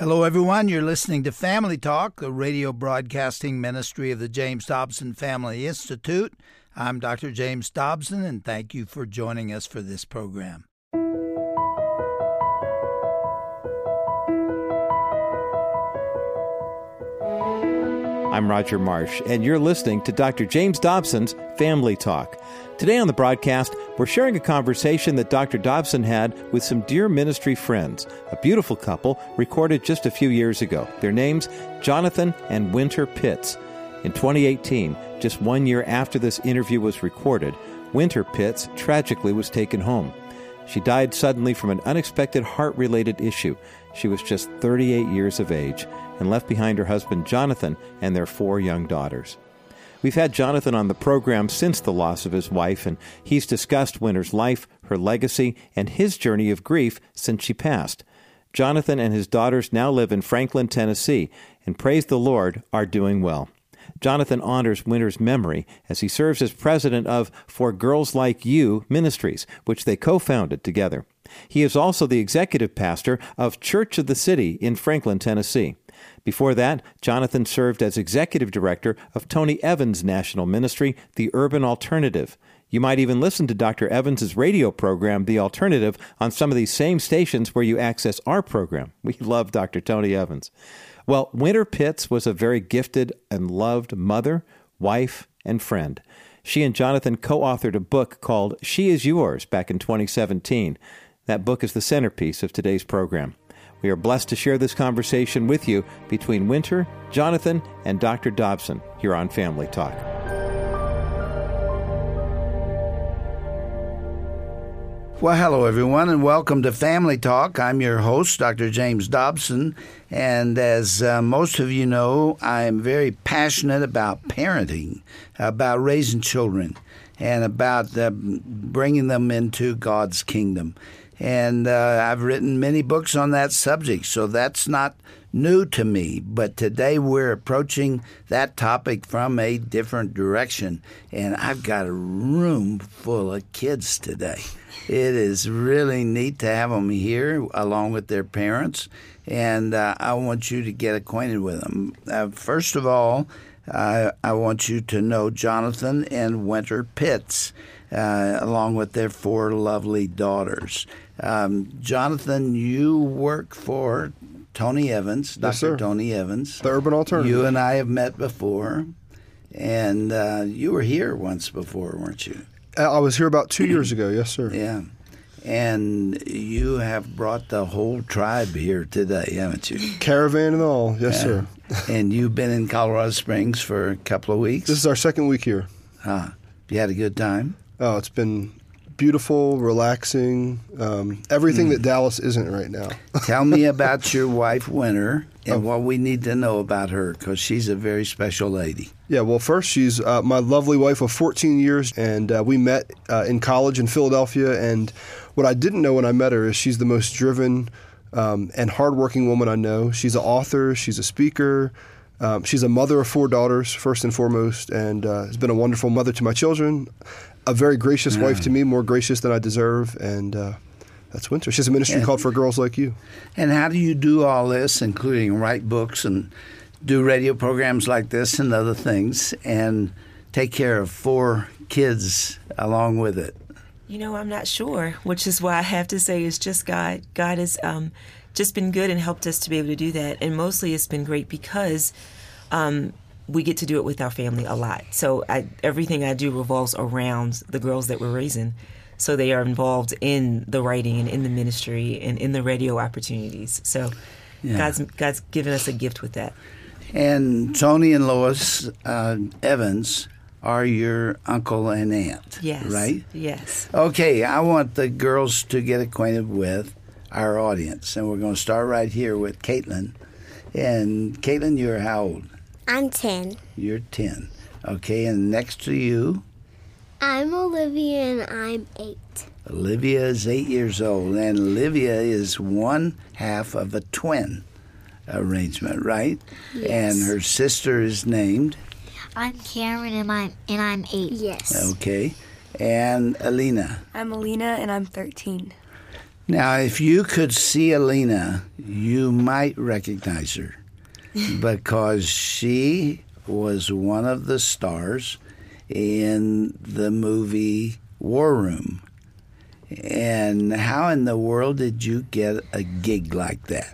Hello, everyone. You're listening to Family Talk, a radio broadcasting ministry of the James Dobson Family Institute. I'm Dr. James Dobson, and thank you for joining us for this program. I'm Roger Marsh, and you're listening to Dr. James Dobson's Family Talk. Today on the broadcast, we're sharing a conversation that Dr. Dobson had with some dear ministry friends, a beautiful couple recorded just a few years ago. Their names, Jonathan and Winter Pitts. In 2018, just 1 year after this interview was recorded, Winter Pitts tragically was taken home. She died suddenly from an unexpected heart-related issue. She was just 38 years of age and left behind her husband Jonathan and their 4 young daughters. We've had Jonathan on the program since the loss of his wife, and he's discussed Winter's life, her legacy, and his journey of grief since she passed. Jonathan and his daughters now live in Franklin, Tennessee, and praise the Lord, are doing well. Jonathan honors Winter's memory as he serves as president of For Girls Like You Ministries, which they co-founded together. He is also the executive pastor of Church of the City in Franklin, Tennessee. Before that, Jonathan served as executive director of Tony Evans' national ministry, The Urban Alternative. You might even listen to Dr. Evans' radio program, The Alternative, on some of these same stations where you access our program. We love Dr. Tony Evans. Well, Winter Pitts was a very gifted and loved mother, wife, and friend. She and Jonathan co-authored a book called She Is Yours back in 2017. That book is the centerpiece of today's program. We are blessed to share this conversation with you between Winter, Jonathan, and Dr. Dobson here on Family Talk. Well, hello, everyone, and welcome to Family Talk. I'm your host, Dr. James Dobson, and as most of you know, I'm very passionate about parenting, about raising children, and about bringing them into God's kingdom. And I've written many books on that subject, so that's not new to me. But today we're approaching that topic from a different direction. And I've got a room full of kids today. It is really neat to have them here along with their parents. And I want you to get acquainted with them. First of all, I want you to know Jonathan and Winter Pitts, along with their 4 lovely daughters. Jonathan, you work for Tony Evans, Dr. Yes, sir. Tony Evans. The Urban Alternative. You and I have met before, and you were here once before, weren't you? I was here about 2 years ago, yes, sir. Yeah. And you have brought the whole tribe here today, haven't you? Caravan and all, yes, sir. And you've been in Colorado Springs for a couple of weeks? This is our second week here. You had a good time? Oh, it's been beautiful, relaxing, everything that Dallas isn't right now. Tell me about your wife, Winter, and what we need to know about her, because she's a very special lady. Yeah, well, first, she's my lovely wife of 14 years, and we met in college in Philadelphia, and what I didn't know when I met her is she's the most driven and hardworking woman I know. She's an author, she's a speaker, she's a mother of 4 daughters, first and foremost, and has been a wonderful mother to my children, a very gracious wife to me, more gracious than I deserve, and that's Winter. She has a ministry called For Girls Like You. And how do you do all this, including write books and do radio programs like this and other things, and take care of 4 kids along with it? You know, I'm not sure, which is why I have to say it's just God. God has just been good and helped us to be able to do that. And mostly it's been great because we get to do it with our family a lot. So everything I do revolves around the girls that we're raising. So they are involved in the writing and in the ministry and in the radio opportunities. So God's given us a gift with that. And Tony and Lois Evans are your uncle and aunt, yes, right? Yes. Okay, I want the girls to get acquainted with our audience, and we're going to start right here with Caitlin. And Caitlin, you're how old? I'm 10. You're 10. Okay, and next to you? I'm Olivia, and I'm 8. Olivia is 8 years old, and Olivia is one half of a twin arrangement, right? Yes. And her sister is named? I'm Cameron, and I'm 8. Yes. Okay. And Alina? I'm Alina, and I'm 13. Now, if you could see Alina, you might recognize her because she was one of the stars in the movie War Room. And how in the world did you get a gig like that?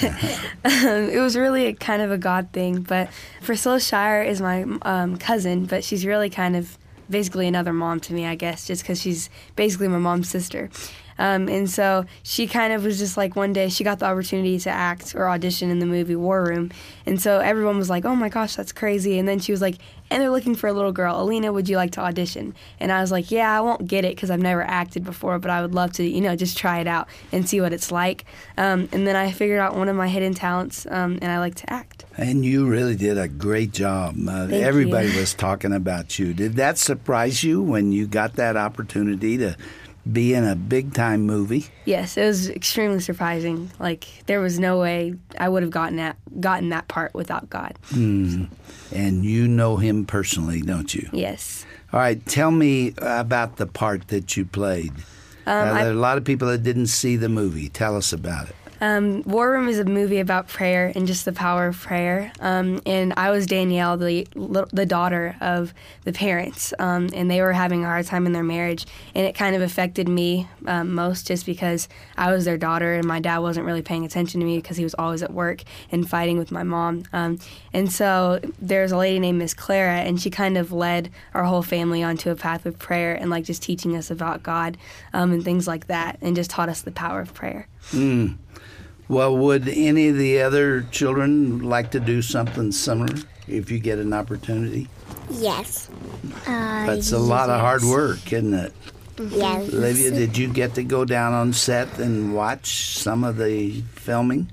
It was really kind of a God thing, but Priscilla Shire is my cousin, but she's really kind of basically another mom to me, I guess, just because she's basically my mom's sister. And so she kind of was just like one day she got the opportunity to act or audition in the movie War Room. And so everyone was like, oh my gosh, that's crazy. And then she was like, and they're looking for a little girl. Alina, would you like to audition? And I was like, yeah, I won't get it because I've never acted before, but I would love to, just try it out and see what it's like. And then I figured out one of my hidden talents, and I like to act. And you really did a great job. Everybody was talking about you. Did that surprise you when you got that opportunity to be in a big-time movie? Yes, it was extremely surprising. Like, there was no way I would have gotten that part without God. And you know him personally, don't you? Yes. All right, tell me about the part that you played. There are a lot of people that didn't see the movie. Tell us about it. War Room is a movie about prayer and just the power of prayer. And I was Danielle, the daughter of the parents, and they were having a hard time in their marriage. And it kind of affected me most just because I was their daughter and my dad wasn't really paying attention to me because he was always at work and fighting with my mom. And so there's a lady named Miss Clara, and she kind of led our whole family onto a path of prayer and like just teaching us about God and things like that, and just taught us the power of prayer. Well, would any of the other children like to do something similar if you get an opportunity? Yes. That's a lot of hard work, isn't it? Yes. Olivia, did you get to go down on set and watch some of the filming?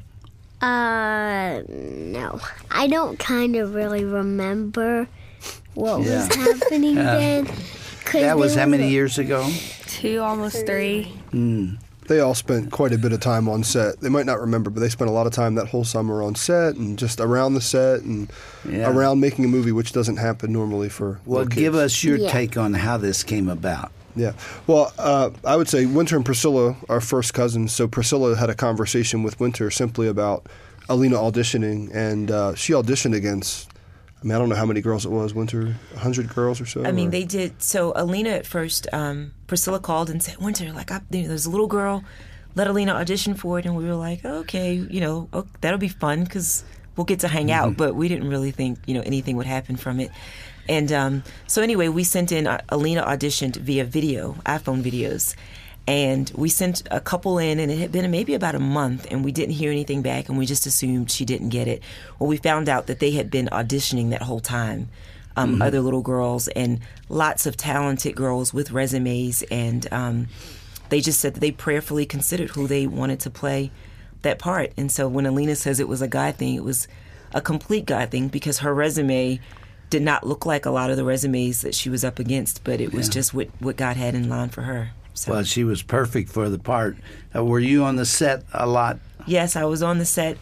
No. I don't kind of really remember what was happening then. That was how many years ago? 2, almost 3. They all spent quite a bit of time on set. They might not remember, but they spent a lot of time that whole summer on set and just around the set and around making a movie, which doesn't happen normally for little kids. Give us your take on how this came about. Yeah. Well, I would say Winter and Priscilla are first cousins, so Priscilla had a conversation with Winter simply about Alina auditioning, and she auditioned against, I don't know how many girls it was, Winter, 100 girls or so? They did. So Alina at first, Priscilla called and said, Winter, there's a little girl, let Alina audition for it. And we were like, okay, that'll be fun because we'll get to hang out. But we didn't really think, anything would happen from it. And so anyway, we sent in, Alina auditioned via video, iPhone videos. And we sent a couple in, and it had been maybe about a month, and we didn't hear anything back, and we just assumed she didn't get it. Well, we found out that they had been auditioning that whole time, other little girls, and lots of talented girls with resumes, and they just said that they prayerfully considered who they wanted to play that part. And so when Alina says it was a God thing, it was a complete God thing because her resume did not look like a lot of the resumes that she was up against, but it was just what God had in line for her. So. Well, she was perfect for the part. Were you on the set a lot? Yes, I was on the set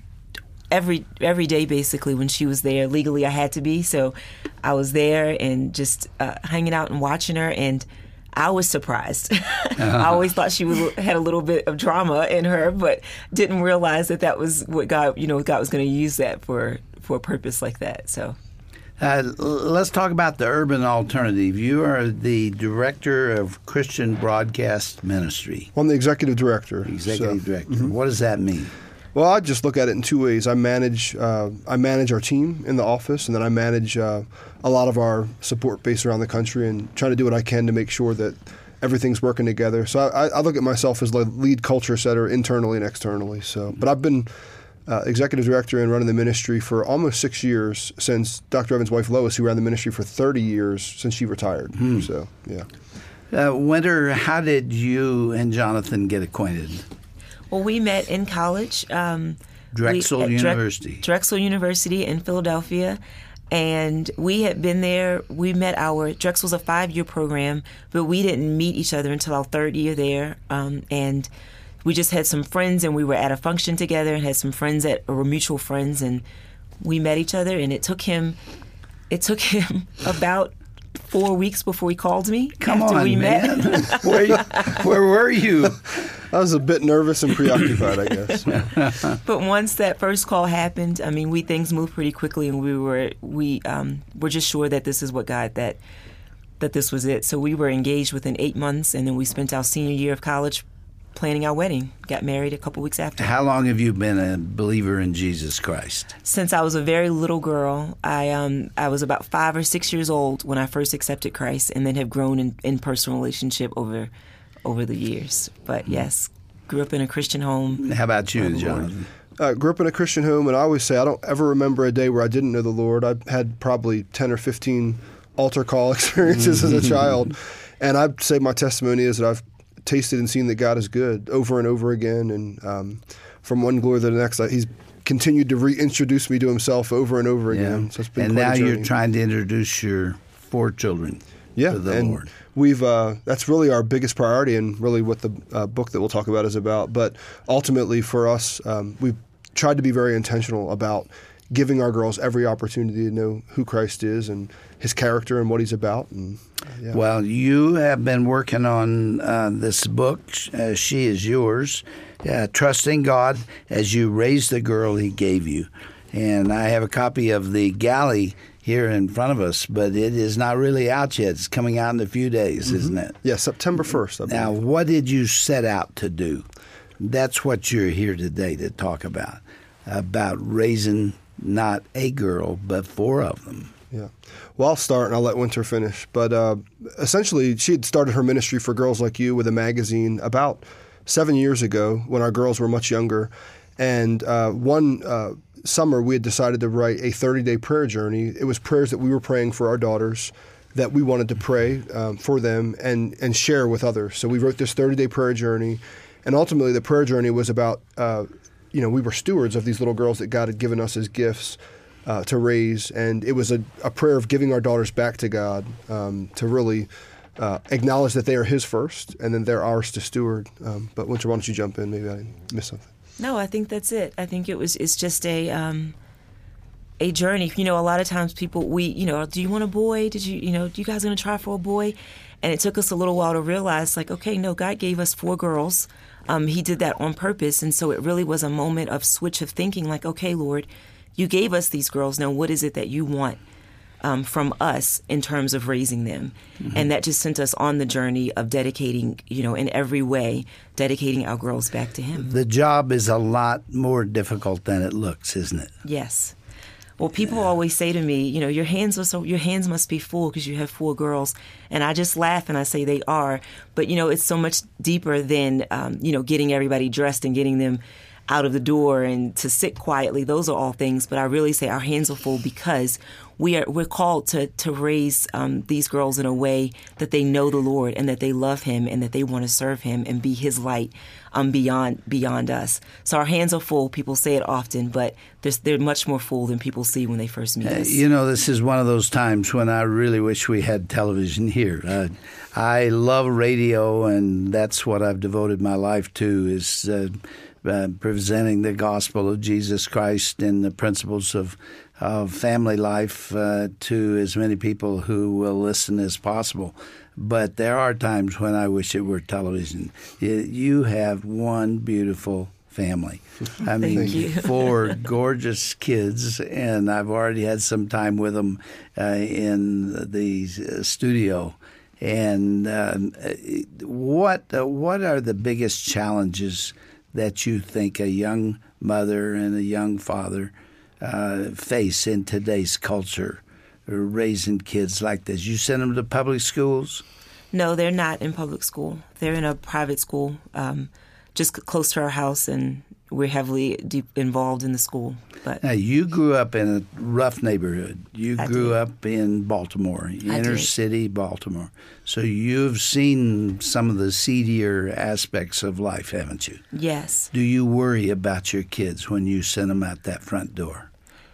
every day, basically, when she was there. Legally, I had to be, so I was there and just hanging out and watching her, and I was surprised. I always thought she had a little bit of drama in her, but didn't realize that was what God, God was going to use that for a purpose like that, so... let's talk about the Urban Alternative. You are the director of Christian Broadcast Ministry. I'm the executive director. Executive director. What does that mean? Well, I just look at it in two ways. I manage our team in the office, and then I manage a lot of our support base around the country and try to do what I can to make sure that everything's working together. So I look at myself as the lead culture setter internally and externally. But I've been executive director and running the ministry for almost 6 years since Dr. Evans' wife Lois, who ran the ministry for 30 years since she retired. So, yeah. Winter, how did you and Jonathan get acquainted? Well, we met in college. Drexel University. Drexel University in Philadelphia. And we had been there. We met Drexel's a 5-year program, but we didn't meet each other until our 3rd year there. And we just had some friends, and we were at a function together and had some friends that were mutual friends, and we met each other, and it took him about 4 weeks before he called me. Come after on, we man. met. Where were you? I was a bit nervous and preoccupied, I guess. But once that first call happened, I mean, things moved pretty quickly, and we were just sure that this is what God, that this was it. So we were engaged within 8 months, and then we spent our senior year of college planning our wedding. Got married a couple weeks after. How long have you been a believer in Jesus Christ? Since I was a very little girl. I was about 5 or 6 years old when I first accepted Christ, and then have grown in personal relationship over the years. But yes, grew up in a Christian home. How about you, Jonathan? Grew up in a Christian home, and I always say I don't ever remember a day where I didn't know the Lord. I had probably 10 or 15 altar call experiences as a child, and I'd say my testimony is that I've tasted and seen that God is good over and over again, and from one glory to the next, He's continued to reintroduce me to Himself over and over again. So it's been and quite now a journey. you're trying to introduce your 4 children to the and Lord. We've that's really our biggest priority, and really what the book that we'll talk about is about. But ultimately, for us, we've tried to be very intentional about giving our girls every opportunity to know who Christ is and His character and what He's about. And Well, you have been working on this book, She Is Yours, Trusting God as You Raise the Girl He Gave You. And I have a copy of the galley here in front of us, but it is not really out yet. It's coming out in a few days, isn't it? Yeah, September 1st, I believe. Now, what did you set out to do? That's what you're here today to talk about raising not a girl, but 4 of them. Yeah. Well, I'll start and I'll let Winter finish. But essentially, she had started her ministry for Girls Like You with a magazine about 7 years ago when our girls were much younger. And one summer, we had decided to write a 30-day prayer journey. It was prayers that we were praying for our daughters that we wanted to pray for them and share with others. So we wrote this 30-day prayer journey. And ultimately, the prayer journey was about, we were stewards of these little girls that God had given us as gifts to raise. And it was a prayer of giving our daughters back to God to really acknowledge that they are His first, and then they're ours to steward. But Winter, why don't you jump in? Maybe I missed something. No, I think that's it. I think it's just a journey. A lot of times people, do you want a boy? Do you guys going to try for a boy? And it took us a little while to realize, okay, no, God gave us 4 girls. He did that on purpose. And so it really was a moment of switch of thinking, okay, Lord, you gave us these girls. Now, what is it that you want from us in terms of raising them? Mm-hmm. And that just sent us on the journey of dedicating, in every way, dedicating our girls back to Him. The job is a lot more difficult than it looks, isn't it? Yes. Well, people always say to me, your hands must be full because you have 4 girls. And I just laugh and I say they are. But, it's so much deeper than, getting everybody dressed and getting them out of the door and to sit quietly. Those are all things. But I really say our hands are full because we're called to raise these girls in a way that they know the Lord and that they love Him and that they want to serve Him and be His light beyond us. So our hands are full. People say it often, but they're much more full than people see when they first meet us. This is one of those times when I really wish we had television here. I love radio, and that's what I've devoted my life to, is presenting the gospel of Jesus Christ and the principles of family life to as many people who will listen as possible. But there are times when I wish it were television. You have one beautiful family. I mean, 4 gorgeous kids, and I've already had some time with them in the studio. And what are the biggest challenges that you think a young mother and a young father face in today's culture, raising kids like this? You send them to public schools? No, they're not in public school. They're in a private school, just close to our house, and we're heavily involved in the school. But now, you grew up in a rough neighborhood. You grew up in Baltimore, inner city Baltimore. So you've seen some of the seedier aspects of life, haven't you? Yes. Do you worry about your kids when you send them out that front door?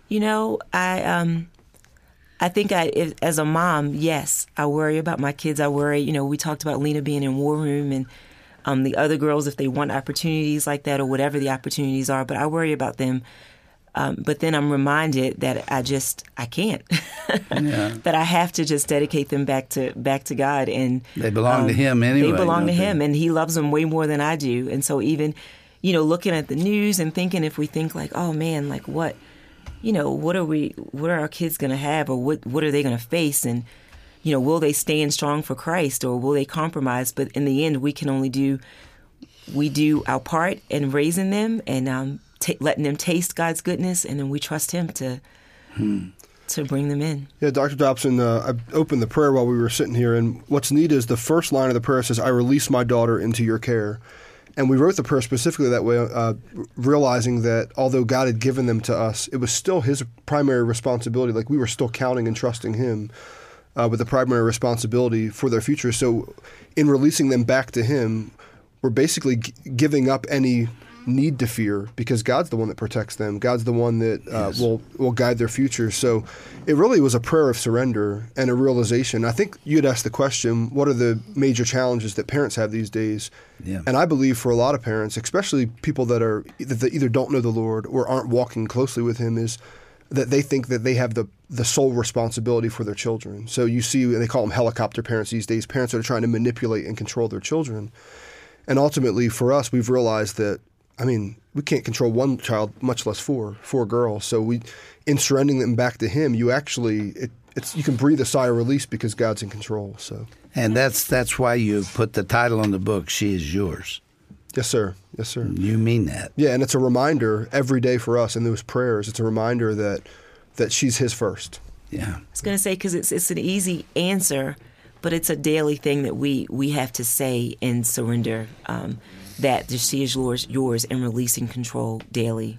I think as a mom, yes, I worry about my kids. I worry, we talked about Lena being in War Room and the other girls, if they want opportunities like that or whatever the opportunities are, but I worry about them But then I'm reminded that I can't. Yeah. That I have to just dedicate them back to God, and They belong to Him anyway. They belong to don't Him, they? and He loves them way more than I do. And so even, looking at the news and thinking, if we think like, oh man, like what are our kids going to have, or what are they going to face, and will they stand strong for Christ, or will they compromise? But in the end, we can only do our part in raising them and letting them taste God's goodness, and then we trust Him to bring them in. Yeah, Dr. Dobson, I opened the prayer while we were sitting here, and what's neat is the first line of the prayer says, "I release my daughter into your care." And we wrote the prayer specifically that way, realizing that although God had given them to us, it was still His primary responsibility. Like, we were still counting and trusting Him with the primary responsibility for their future. So in releasing them back to Him, we're basically giving up any need to fear, because God's the one that protects them. God's the one that will guide their future. So it really was a prayer of surrender and a realization. I think you had asked the question, what are the major challenges that parents have these days? Yeah. And I believe for a lot of parents, especially people that either don't know the Lord or aren't walking closely with Him, is that they think that they have the sole responsibility for their children. So you see, they call them helicopter parents these days, parents that are trying to manipulate and control their children. And ultimately, for us, we've realized that, we can't control one child, much less four girls. So in surrendering them back to Him, you actually, you can breathe a sigh of release because God's in control. So, And that's why you put the title on the book, She Is Yours. Yes, sir. Yes, sir. You mean that. Yeah, and it's a reminder every day for us in those prayers. It's a reminder that she's His first. Yeah. I was going to say, because it's an easy answer, but it's a daily thing that we have to say and surrender, that she is yours, and releasing control daily.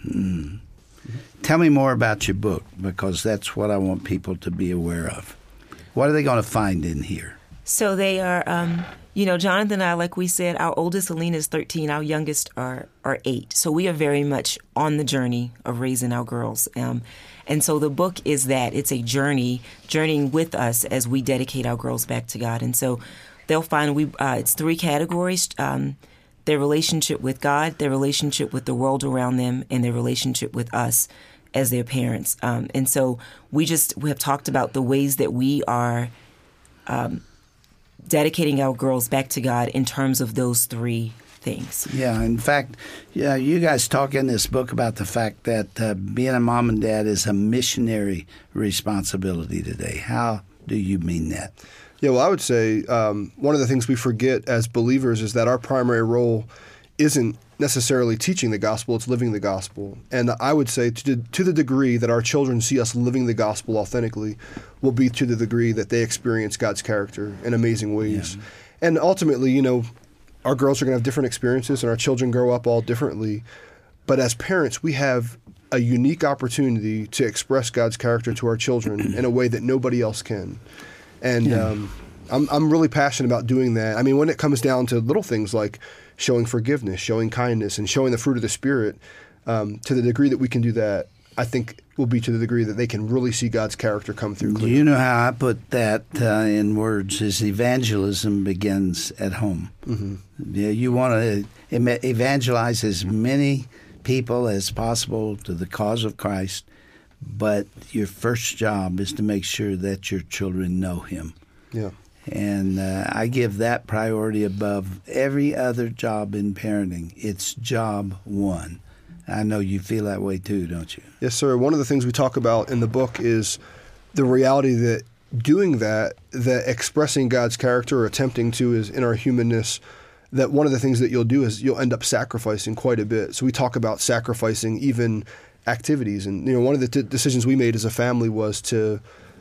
Tell me more about your book, because that's what I want people to be aware of. What are they going to find in here? So they are, Jonathan and I, like we said, our oldest, Alina, is 13. Our youngest are 8. So we are very much on the journey of raising our girls. And so the book is that. It's a journeying with us as we dedicate our girls back to God. And so they'll find it's 3 categories: their relationship with God, their relationship with the world around them, and their relationship with us as their parents. And so we have talked about the ways that we are dedicating our girls back to God in terms of those 3 things. Yeah, in fact, you guys talk in this book about the fact that being a mom and dad is a missionary responsibility today. How do you mean that? Yeah, well, I would say one of the things we forget as believers is that our primary role isn't necessarily teaching the gospel, it's living the gospel. And I would say to the degree that our children see us living the gospel authentically will be to the degree that they experience God's character in amazing ways. Yeah. And ultimately, our girls are going to have different experiences, and our children grow up all differently. But as parents, we have a unique opportunity to express God's character to our children in a way that nobody else can. And I'm really passionate about doing that. When it comes down to little things like showing forgiveness, showing kindness, and showing the fruit of the Spirit, to the degree that we can do that, I think will be to the degree that they can really see God's character come through clearly. You know how I put that in words is evangelism begins at home. Mm-hmm. Yeah, you want to evangelize as many people as possible to the cause of Christ, but your first job is to make sure that your children know Him. Yeah. And I give that priority above every other job in parenting. It's job one. I know you feel that way too, don't you? Yes, sir. One of the things we talk about in the book is the reality that doing that expressing God's character or attempting to is in our humanness, that one of the things that you'll do is you'll end up sacrificing quite a bit. So we talk about sacrificing even activities. And, one of the decisions we made as a family was to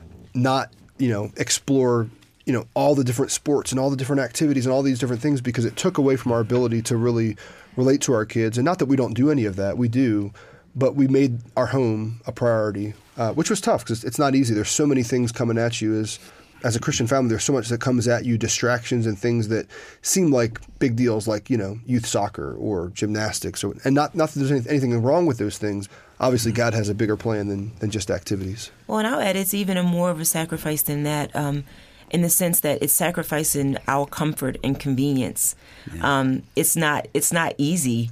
not, explore all the different sports and all the different activities and all these different things, because it took away from our ability to really relate to our kids. And not that we don't do any of that, we do, but we made our home a priority, which was tough because it's not easy. There's so many things coming at you as a Christian family. There's so much that comes at you, distractions and things that seem like big deals, like, youth soccer or gymnastics, and not that there's anything wrong with those things. Obviously, God has a bigger plan than just activities. Well, and I'll add it's even more of a sacrifice than that, in the sense that it's sacrificing our comfort and convenience. Yeah. It's not easy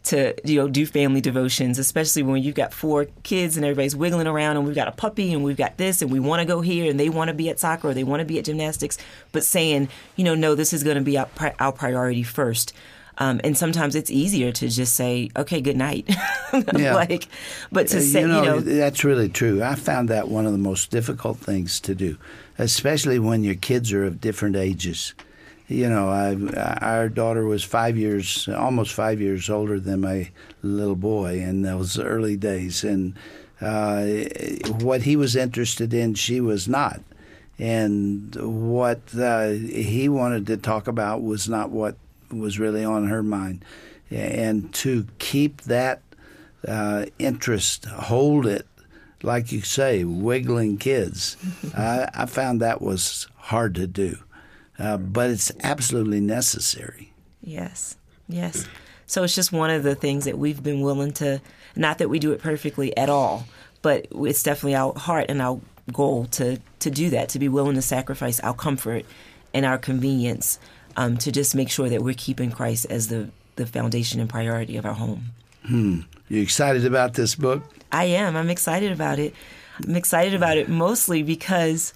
to do family devotions, especially when you've got 4 kids and everybody's wiggling around and we've got a puppy and we've got this and we want to go here and they want to be at soccer or they want to be at gymnastics, but saying, no, this is going to be our priority first. And sometimes it's easier to just say, okay, good night. But to say, that's really true. I found that one of the most difficult things to do, especially when your kids are of different ages. Our daughter was almost 5 years older than my little boy in those early days. And what he was interested in, she was not. And what he wanted to talk about was not what was really on her mind. And to keep that interest, hold it, like you say, wiggling kids, I found that was hard to do. But it's absolutely necessary. Yes. So it's just one of the things that we've been willing to, not that we do it perfectly at all, but it's definitely our heart and our goal to do that, to be willing to sacrifice our comfort and our convenience to just make sure that we're keeping Christ as the foundation and priority of our home. You excited about this book? I am. I'm excited about it. I'm excited about it mostly because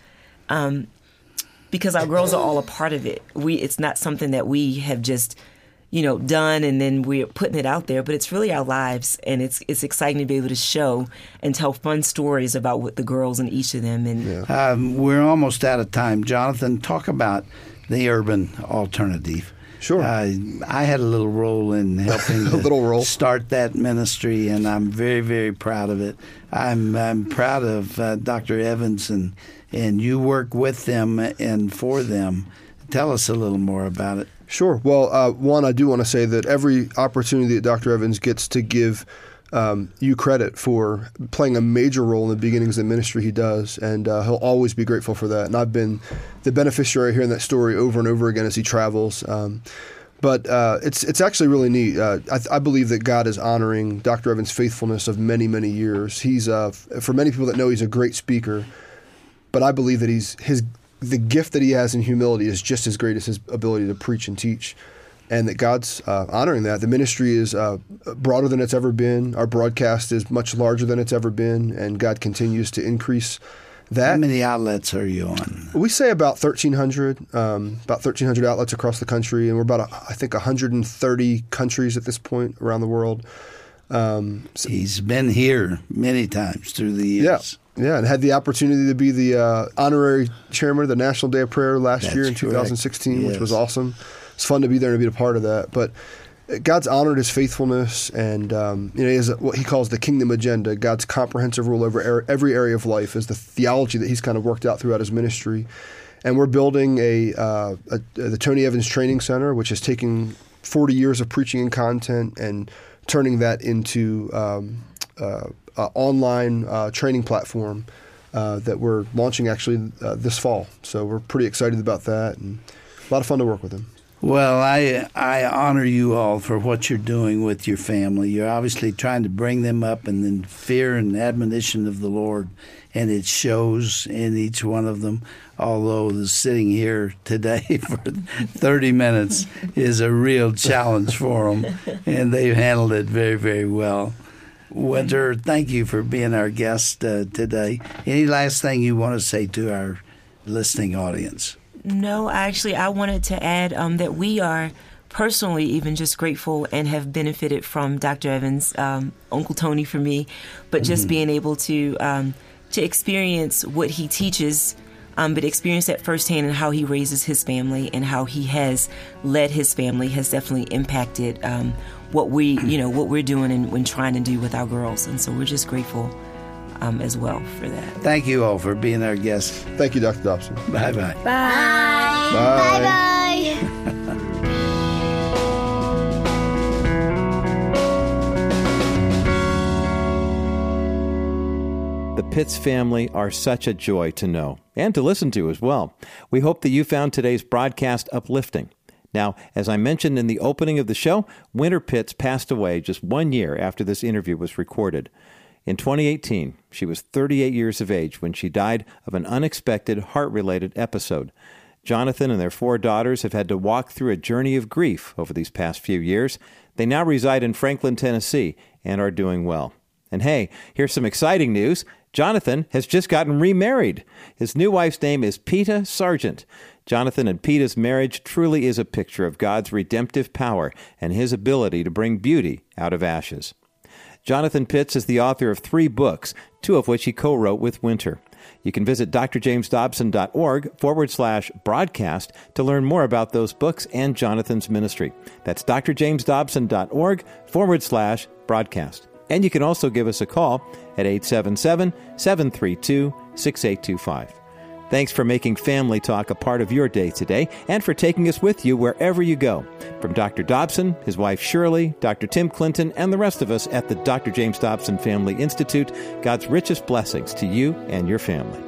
our girls are all a part of it. It's not something that we have just, done and then we're putting it out there, but it's really our lives, and it's exciting to be able to show and tell fun stories about what the girls and each of them. And we're almost out of time. Jonathan, talk about the Urban Alternative. Sure. I had a little role in helping start that ministry, and I'm very, very proud of it. I'm proud of Dr. Evans, and you work with them and for them. Tell us a little more about it. Sure. Well, one, I do want to say that every opportunity that Dr. Evans gets to give you credit for playing a major role in the beginnings of the ministry he does, and he'll always be grateful for that. And I've been the beneficiary hearing that story over and over again as he travels. But it's actually really neat. I believe that God is honoring Dr. Evans' faithfulness of many, many years. He's for many people that know, he's a great speaker, but I believe that the gift that he has in humility is just as great as his ability to preach and teach. And that God's honoring that. The ministry is broader than it's ever been. Our broadcast is much larger than it's ever been, and God continues to increase that. How many outlets are you on? We say about 1,300 outlets across the country, and we're about, I think, 130 countries at this point around the world. He's been here many times through the years. Yeah, and had the opportunity to be the honorary chairman of the National Day of Prayer last year in 2016, which was awesome. It's fun to be there and be a part of that. But God's honored his faithfulness, and he has what he calls the kingdom agenda. God's comprehensive rule over every area of life is the theology that he's kind of worked out throughout his ministry. And we're building the Tony Evans Training Center, which is taking 40 years of preaching and content and turning that into an online training platform that we're launching actually this fall. So we're pretty excited about that, and a lot of fun to work with him. Well, I honor you all for what you're doing with your family. You're obviously trying to bring them up in the fear and admonition of the Lord, and it shows in each one of them, although the sitting here today for 30 minutes is a real challenge for them, and they've handled it very, very well. Winter, thank you for being our guest today. Any last thing you want to say to our listening audience? No, actually, I wanted to add that we are personally even just grateful and have benefited from Dr. Evans, Uncle Tony for me, but just being able to experience what he teaches, but experience that firsthand and how he raises his family and how he has led his family has definitely impacted what we're doing and trying to do with our girls. And so we're just grateful as well for that. Thank you all for being our guests. Thank you, Dr. Dobson. Bye-bye. Bye. Bye-bye. The Pitts family are such a joy to know and to listen to as well. We hope that you found today's broadcast uplifting. Now, as I mentioned in the opening of the show, Winter Pitts passed away just 1 year after this interview was recorded. In 2018, she was 38 years of age when she died of an unexpected heart-related episode. Jonathan and their 4 daughters have had to walk through a journey of grief over these past few years. They now reside in Franklin, Tennessee, and are doing well. And hey, here's some exciting news. Jonathan has just gotten remarried. His new wife's name is Peta Sargent. Jonathan and Peta's marriage truly is a picture of God's redemptive power and his ability to bring beauty out of ashes. Jonathan Pitts is the author of 3 books, 2 of which he co-wrote with Winter. You can visit drjamesdobson.org/broadcast to learn more about those books and Jonathan's ministry. That's drjamesdobson.org/broadcast. And you can also give us a call at 877-732-6825. Thanks for making Family Talk a part of your day today and for taking us with you wherever you go. From Dr. Dobson, his wife Shirley, Dr. Tim Clinton, and the rest of us at the Dr. James Dobson Family Institute, God's richest blessings to you and your family.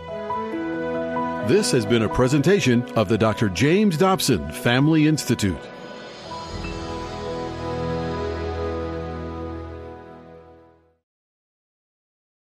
This has been a presentation of the Dr. James Dobson Family Institute.